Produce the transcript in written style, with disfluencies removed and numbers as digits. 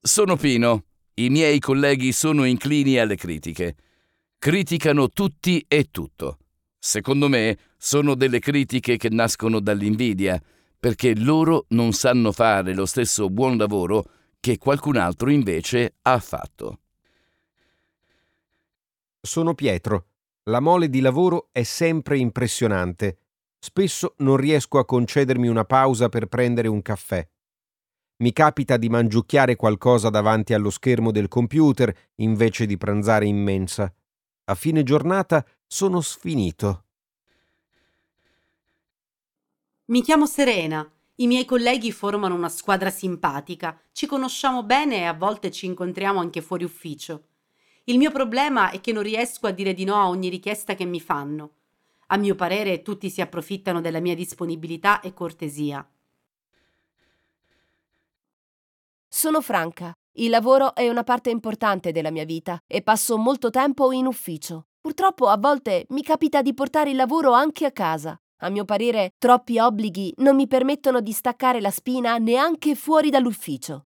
Sono Pino. I miei colleghi sono inclini alle critiche. Criticano tutti e tutto. Secondo me sono delle critiche che nascono dall'invidia, perché loro non sanno fare lo stesso buon lavoro che qualcun altro invece ha fatto. Sono Pietro. La mole di lavoro è sempre impressionante. Spesso non riesco a concedermi una pausa per prendere un caffè. Mi capita di mangiucchiare qualcosa davanti allo schermo del computer invece di pranzare in mensa. A fine giornata sono sfinito. Mi chiamo Serena. I miei colleghi formano una squadra simpatica, ci conosciamo bene e a volte ci incontriamo anche fuori ufficio. Il mio problema è che non riesco a dire di no a ogni richiesta che mi fanno. A mio parere, tutti si approfittano della mia disponibilità e cortesia. Sono Franca. Il lavoro è una parte importante della mia vita e passo molto tempo in ufficio. Purtroppo a volte mi capita di portare il lavoro anche a casa. A mio parere, troppi obblighi non mi permettono di staccare la spina neanche fuori dall'ufficio.